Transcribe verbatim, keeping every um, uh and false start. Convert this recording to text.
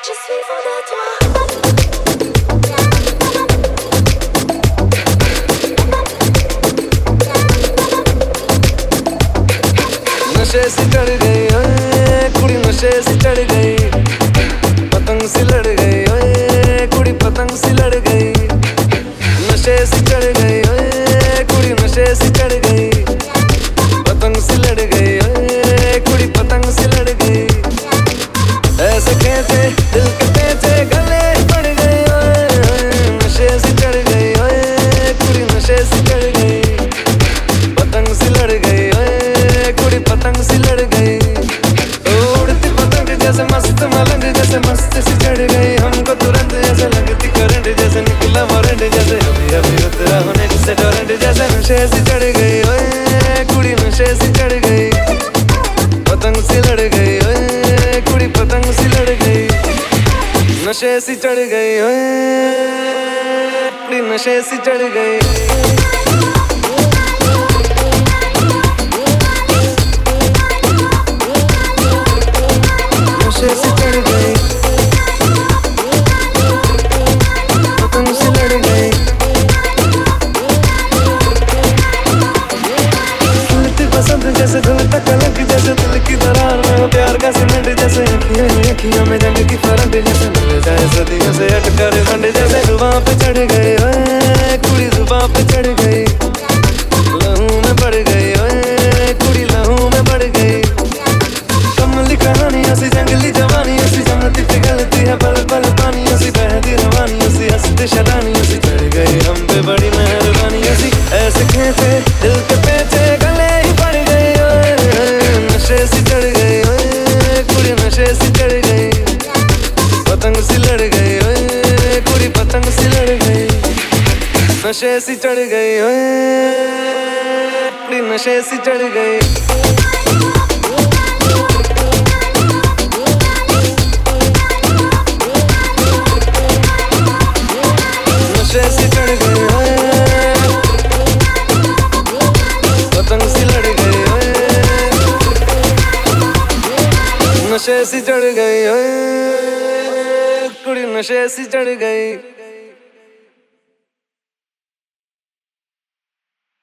Je suis fou de toi. नशे से चढ़ गई ओए कुड़ी नशे से चढ़ गई पतंग से लड़ गई ओए कुड़ी पतंग से लड़ गई नशे से चढ़ गई ओए कुड़ी नशे से चढ़ गई पतंग से लड़ गई ओए कुड़ी पतंग से लड़ गई ऐसे खेचे दिल के पेचे गले पड़ गई ओए नशे से चढ़ गई ओए कुड़ी नशे से चढ़ गई पतंग से लड़ गई ओए कुड़ी पतंग से लड़ गई उड़ती पतंग जैसे मस्त मलंग जैसे मस्त से चढ़ गई हमको तुरंत जैसे लगती करंट जैसे निकला वारंट जैसे अभी अभी उतरा होने जैसे टोरेंट जैसे नशे से चढ़ गई ओए कुड़ी नशे से चढ़ गई पतंग से लड़ गई ओए कुड़ी पतंग से लड़ गई नशे से चढ़ गई ओए कुड़ी नशे से चढ़ गई नशे से चढ़ गई पतंग से लड़ गई धुलती पसंद जैसे धुलता कलंक जैसे दिल की दरार में प्यार का सीमेंट जैसे अखियां ही अखियां में जंग की फरंट जैसे मिल जाए सदियों से अटका रे फंड जैसे जुबां पे चढ़ गई ओए कुड़ी जुबां पे चढ़ गई लहू में पड़ गई ओए कुड़ी लहू में पड़ गई कमली कहानी ऐसी जंगली जवानी ऐसी जमती पिघलती है पल पल पानी ऐसी बहती रवानी ऐसी हंसती शरानी ऐसी चढ़ गई हम पे बड़ी मेहरबानी ऐसी ऐसे खेचे दिल के पेचे गले ही पड़ गई ओए नशे से चढ़ गई ओए कुड़ी नशे से चढ़ गई पतंग से लड़ गई ओए कुड़ी पतंग से लड़ गई नशे से चढ़ गई ओए कुड़ी नशे से चढ़ गई नशे से चढ़ गई ओए पतंग से लड़ गई ओए नशे से चढ़ गई ओए कुड़ी नशे से चढ़ गई।